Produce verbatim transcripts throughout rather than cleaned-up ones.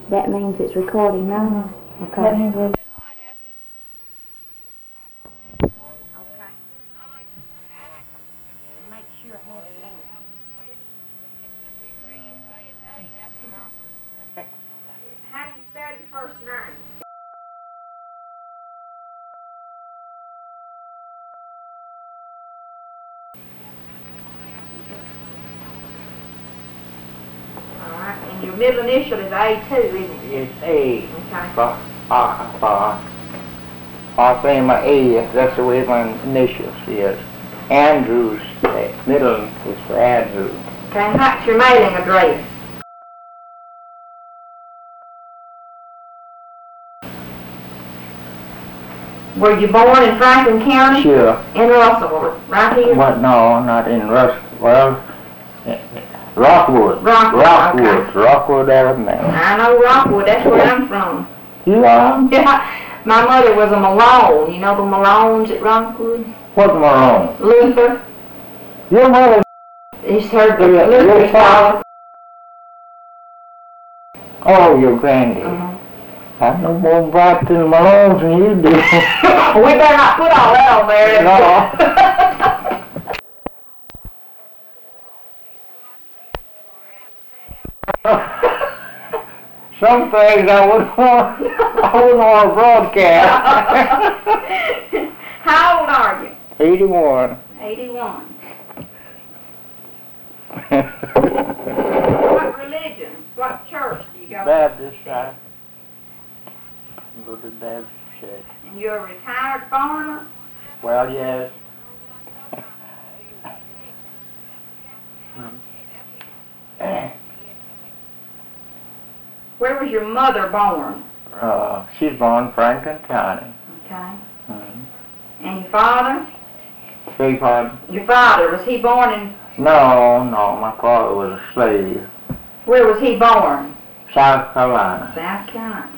That means it's recording now? Mm-hmm. Okay. That means we're... Make sure I have it out. How do you spell your first name? Alright, and your middle initial is A too, isn't it? It's A. Okay. For, uh, for, I'll say my A, that's the way my initials is. Andrews, the middle is for Andrew. Okay, and what's your mailing address? Were you born in Franklin County? Sure. In Russell, right here? What? No, not in Russ. Well, Rockwood. Rockwood, Rockwood, okay. Rockwood, Alabama. I know Rockwood, that's where I'm from. You are? Yeah, my mother was a Malone. You know the Malones at Rockwood? What Malone? Luther. Your mother? He's heard the Your- your Luther's father? father. Oh, your granddad. Uh-huh. I know more about the Malones than you do. We better not put all that on there. Some things I wouldn't want, I wouldn't want to broadcast. How old are you? eighty-one. eighty-one. What religion? What church do you go to? Baptist, I go to Baptist church. And you're a retired farmer? Well, yes. Where was your mother born? Uh, she's born in Franklin County. Okay. Mm-hmm. And your father? Beg pardon? Your father, was he born in, No, no, my father was a slave. where was he born? South Carolina. South Carolina.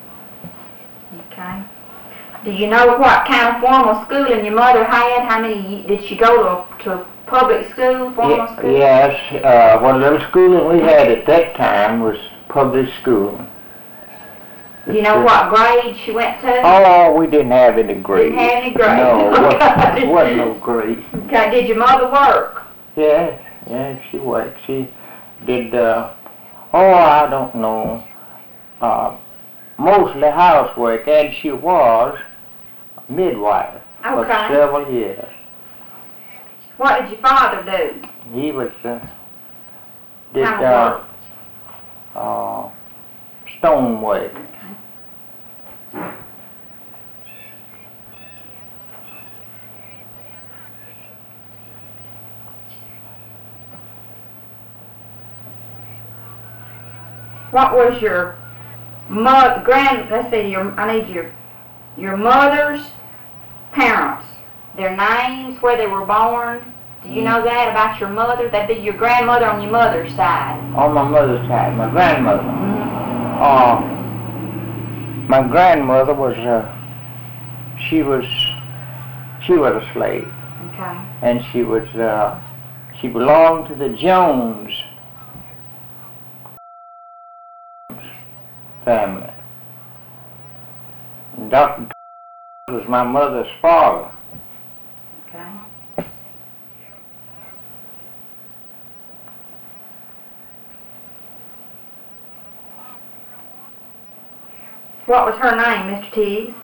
Okay. Do you know what kind of formal schooling your mother had? How many, did she go to, to public school, formal Ye- school? Yes, uh, what little schooling we had at that time was public school. Do you know what grade she went to? Oh, we didn't have any grades. Didn't have any grades. No, wasn't, wasn't no grades. Okay, did your mother work? Yes, yes, she worked. She did, uh, oh, I don't know, uh, mostly housework, and she was a midwife for Okay. several years. What did your father do? He was, uh, did, Kind of uh, uh, stonework. What was your mother, grand, let's see, your, I need your, your mother's parents, their names, where they were born. Do you know that about your mother? That'd be your grandmother on your mother's side. On my mother's side, my grandmother. Mm-hmm. Uh, my grandmother was, uh, she was, she was a slave. Okay. And she was, uh, she belonged to the Jones family. And Doctor was my mother's father. Okay. What was her name, Mister Tiggs?